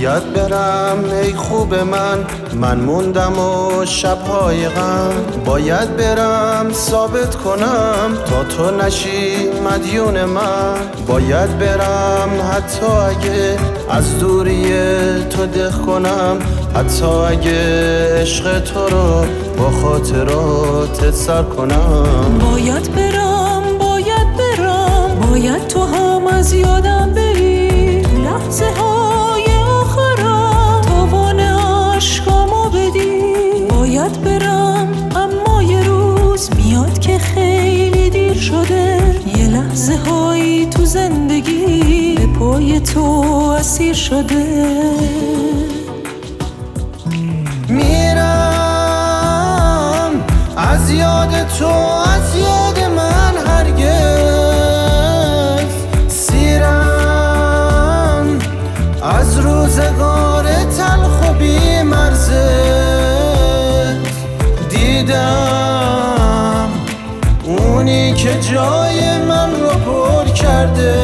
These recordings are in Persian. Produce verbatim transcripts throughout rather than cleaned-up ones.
باید برم ای خوب من، من موندم و شبهای غم. باید برم ثابت کنم تا تو نشی مدیون من. باید برم حتی اگه از دوری تو دق کنم، حتی اگه عشق تو رو با خاطرات سر کنم. باید برم باید برم باید تو هم از یادم بری، تو لحظه های آخرم تاوان عشقامو بدی. باید برم اما یه روز میاد که خیلی دیر شده، یه لحظه هایی تو زندگی به پای تو اسیر شده. میرم از یاد تو، از یاد من هرگز سیرم از روزگار تلخ و بی مرزت. دیدم اونی که جای من رو پر کرده،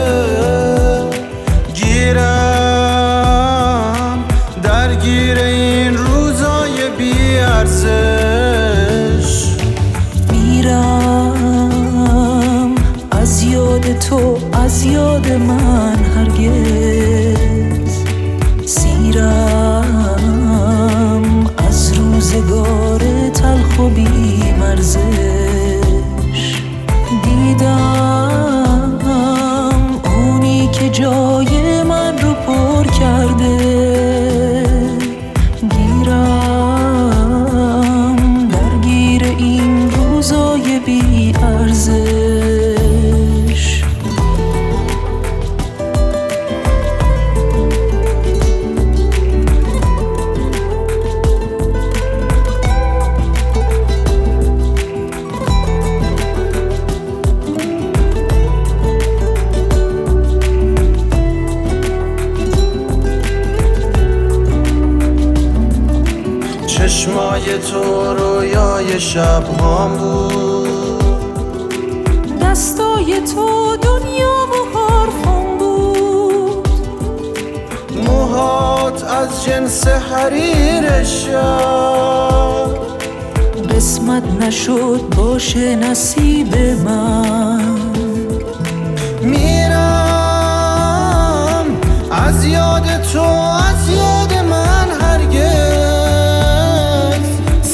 گیرم درگیر این روزای بی ارزش. میرم از یاد تو، از یاد من هرگز سیرم از روزگار تلخ و بی مرزش. دیدم اونی که جای من رو پر کرده، گیرم درگیر این روزای بی ارزش. چشمای تو رویای شبهام بود، دستای تو دنیا و حرفم بود. موهات از جنس حریر شب، قسمت نشد باشه نصیب من. میرم از یاد تو، از یاد من هرگز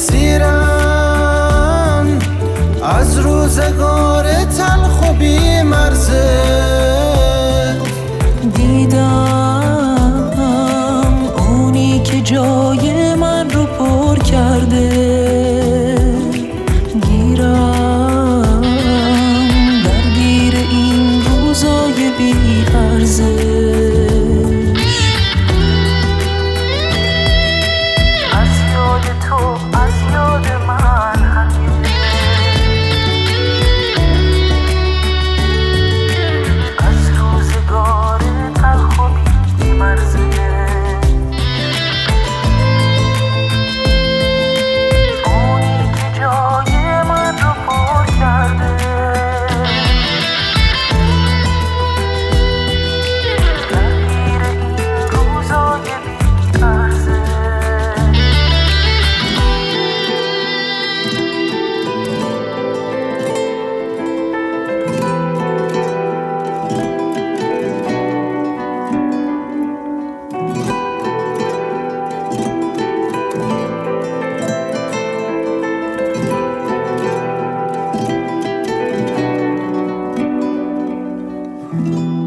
سیرم از روزگار تلخ و بی مرزت. دیدم اونی که جای من رو پر کرده، گیرم درگیر این روزای بی ارزش. از یاد تو، از یاد من هرگز از روزگار تلخ و بی مرزش. Thank you.